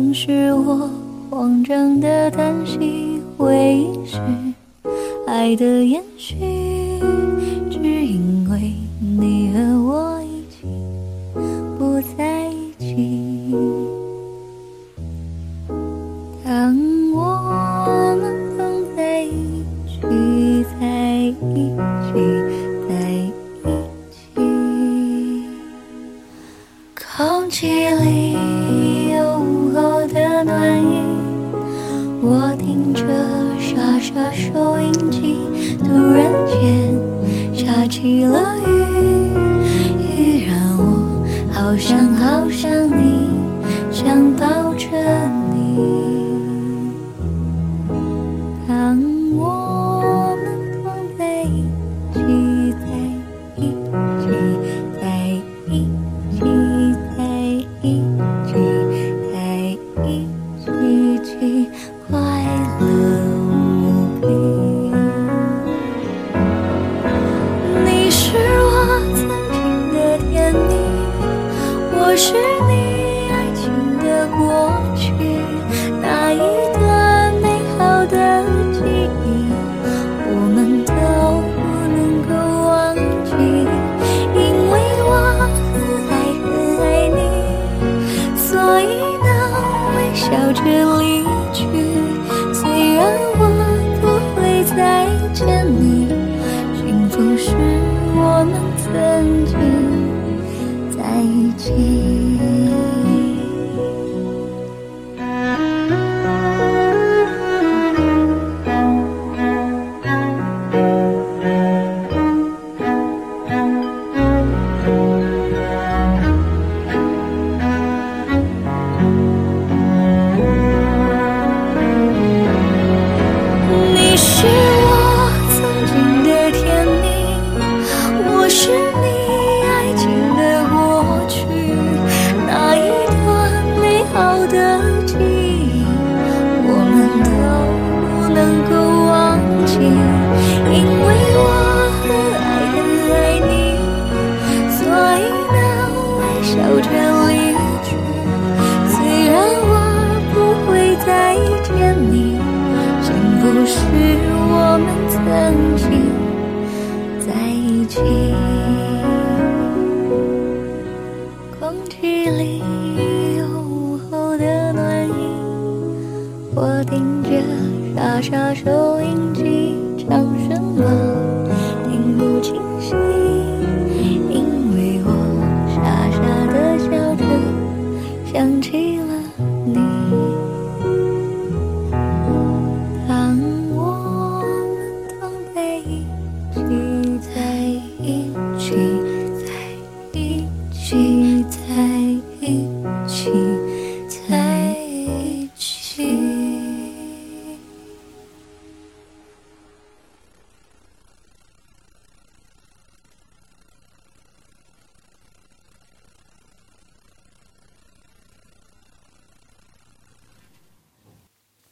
当时我慌张的叹息，回忆是爱的延续，只因为你和我一起不在一起。当我们都在一起，在一起，在一起，空气里有午后的暖意，我听着沙沙收音机，突然间下起了雨，让我好想好想你，想抱着你。当我们同在一起，在一起，在一起，在一起，在一起，快乐无比。你是我曾经的甜蜜，我是你爱情的过去，那一段美好的记忆，我们都不能够忘记，因为我很爱你，所以能微笑着离去。虽然我不会再见你，幸福是我们曾经在一起。你是我曾经的甜蜜，我是你爱情的过去，那一段美好的记忆，我们都不能够忘记，因为我很爱你，所以能微笑着离去。虽然我不会再见你，幸福是我们曾经在一起。空气里有午后的暖意，我听着沙沙收音机，唱什么听不清晰，因为我傻傻的笑着，想起了你。当我们同在一起，在一起。